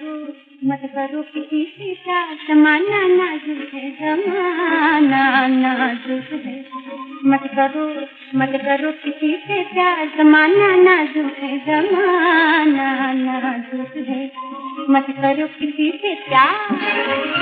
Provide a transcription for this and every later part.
करो मत करो किसी से प्यार, जमाना नाजुक है, जमाना नाजुक है। मत करो किसी से प्यार, जमाना नाजुक है, जमाना नाजुक है। मत करो किसी से प्यार।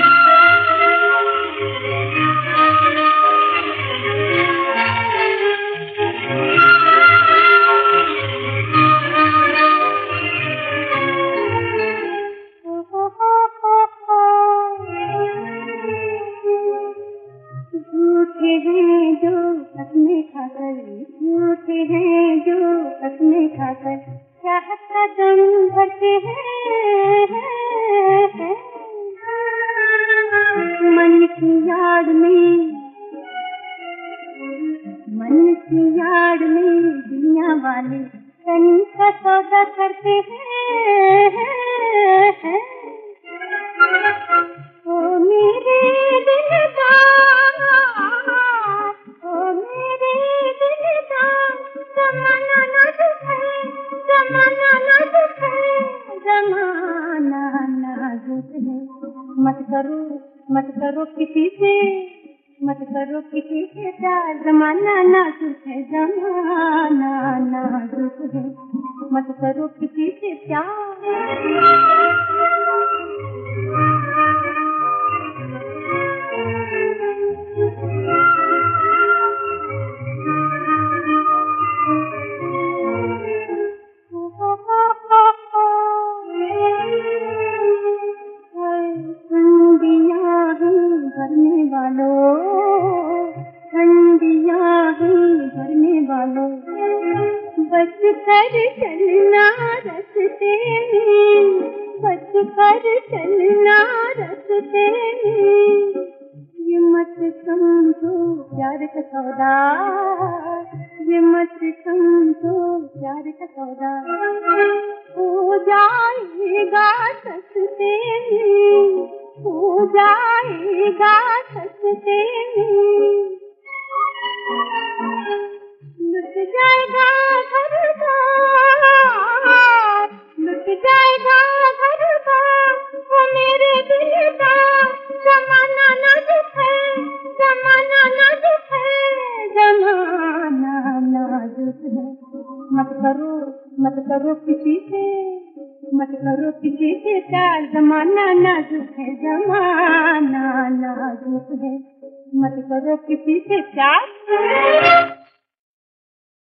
झूठे हैं जो कसमें खाकर, झूठे हैं जो कसमें खाकर, चाहत का दम भरते हैं। मन की याद में, मन की याद में दुनिया वाले तन का सौदा करते हैं। ओ मेरे दिलदार, ओ मेरे दिलदार, ज़माना नाजुक है, ज़माना नाजुक है, ज़माना नाजुक है। मत करो किसी से, मत करो किसी से प्यार, ज़माना नाजुक है, ज़माना नाजुक है। मत करो किसी से प्यार। भरने वालों, ठंडियां हैं भरने वालों, बच कर चलना रास्ते में, बच कर चलना रास्ते में। ये मत समझो प्यार का सौदा, ये मत समझो प्यार का सौदा, हो जाएगा सस्ते में, हो जाएगा सस्ते में। लुट जाएगा घर बार, लुट जाएगा घर बार, वो मेरे दिल का ज़माना नाजुक है, ज़माना नाजुक है, ज़माना नाजुक है। मत करो किसी से, मत करो किसी से प्यार, ज़माना नाजुक है, ज़माना नाजुक है। मत करो किसी से प्यार।